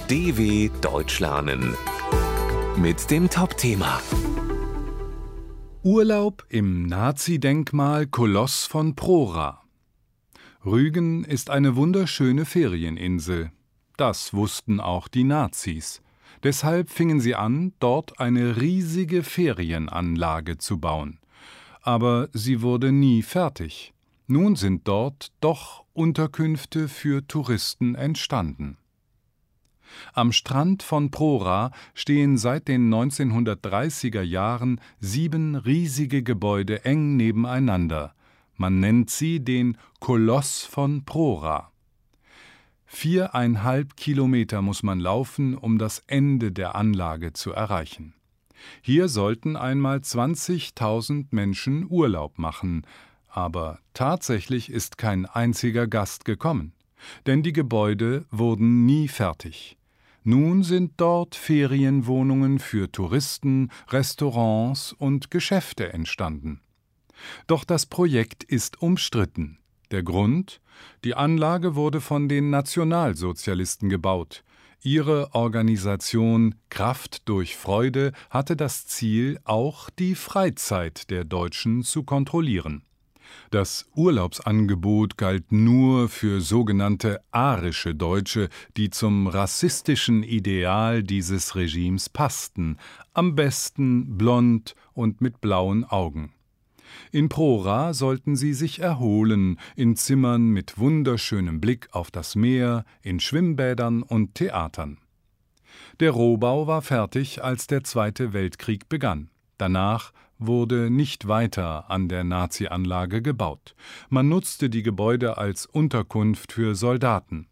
DW Deutsch lernen mit dem Top-Thema Urlaub im Nazi-Denkmal Koloss von Prora. Rügen ist eine wunderschöne Ferieninsel. Das wussten auch die Nazis. Deshalb fingen sie an, dort eine riesige Ferienanlage zu bauen. Aber sie wurde nie fertig. Nun sind dort doch Unterkünfte für Touristen entstanden. Am Strand von Prora stehen seit den 1930er Jahren 7 riesige Gebäude eng nebeneinander. Man nennt sie den Koloss von Prora. 4,5 Kilometer muss man laufen, um das Ende der Anlage zu erreichen. Hier sollten einmal 20.000 Menschen Urlaub machen, aber tatsächlich ist kein einziger Gast gekommen, denn die Gebäude wurden nie fertig. Nun sind dort Ferienwohnungen für Touristen, Restaurants und Geschäfte entstanden. Doch das Projekt ist umstritten. Der Grund? Die Anlage wurde von den Nationalsozialisten gebaut. Ihre Organisation Kraft durch Freude hatte das Ziel, auch die Freizeit der Deutschen zu kontrollieren. Das Urlaubsangebot galt nur für sogenannte arische Deutsche, die zum rassistischen Ideal dieses Regimes passten, am besten blond und mit blauen Augen. In Prora sollten sie sich erholen, in Zimmern mit wunderschönem Blick auf das Meer, in Schwimmbädern und Theatern. Der Rohbau war fertig, als der Zweite Weltkrieg begann. Danach wurde nicht weiter an der Nazi-Anlage gebaut. Man nutzte die Gebäude als Unterkunft für Soldaten.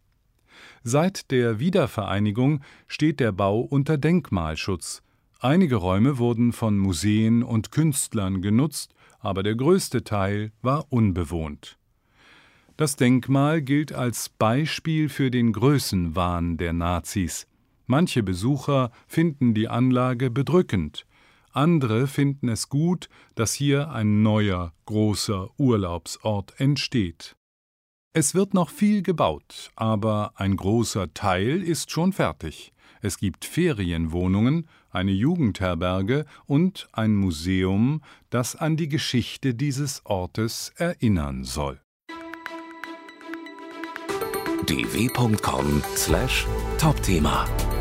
Seit der Wiedervereinigung steht der Bau unter Denkmalschutz. Einige Räume wurden von Museen und Künstlern genutzt, aber der größte Teil war unbewohnt. Das Denkmal gilt als Beispiel für den Größenwahn der Nazis. Manche Besucher finden die Anlage bedrückend. Andere finden es gut, dass hier ein neuer, großer Urlaubsort entsteht. Es wird noch viel gebaut, aber ein großer Teil ist schon fertig. Es gibt Ferienwohnungen, eine Jugendherberge und ein Museum, das an die Geschichte dieses Ortes erinnern soll. dw.com/Topthema